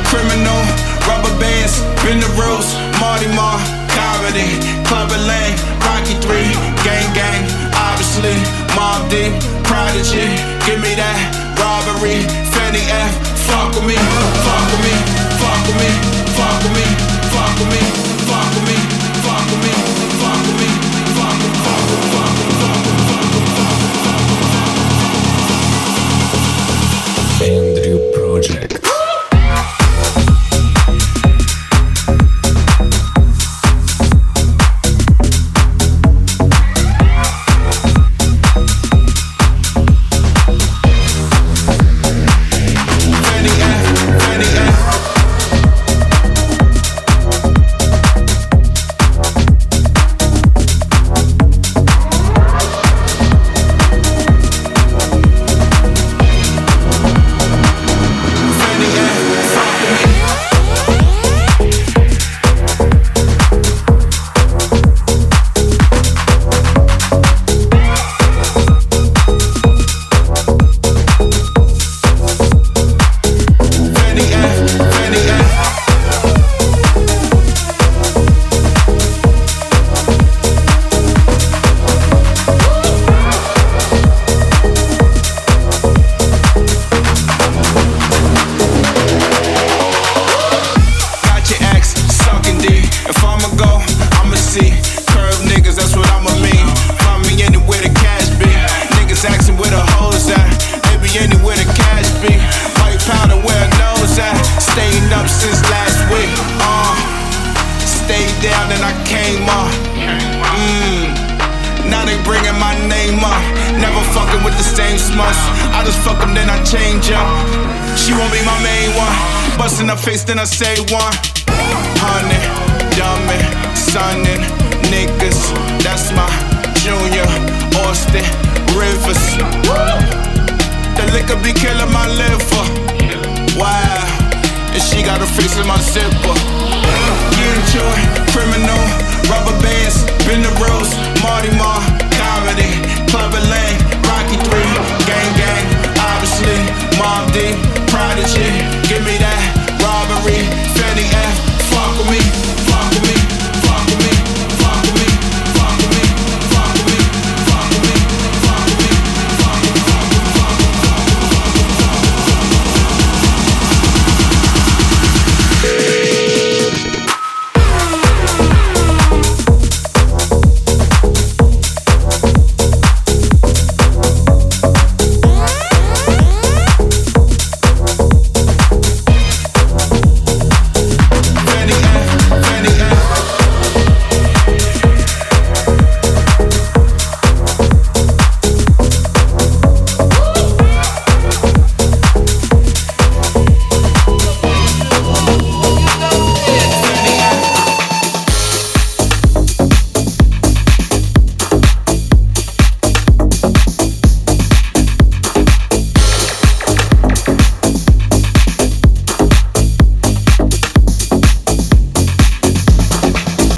criminal, rubber bands, been the rules, Marty Marr, comedy, Club Lane, Rocky 3, gang gang, obviously, Mob Deep, Prodigy, give me that robbery, Fanny F, fuck with me, fuck with me, fuck with me, fuck with me, fuck with me, fuck with me, fuck with me, fuck with me, fuck with me, fuck with me, fuck with me, fuck with me. Andrew Project. Down and I came up. Now they bringing my name up. Never fucking with the same smush. I just fuck them, then I change up. She won't be my main one. Bustin' her face, then I say one. Honey, dummy, sonnin', niggas. That's my Junior, Austin, Rivers. The liquor be killing my liver. Wow. And she got her face in my zipper. You enjoy criminal, rubber bands, been the rules, Marty Marr, comedy, Club Lane, Rocky 3, gang gang, obviously, Mob Deep, Prodigy,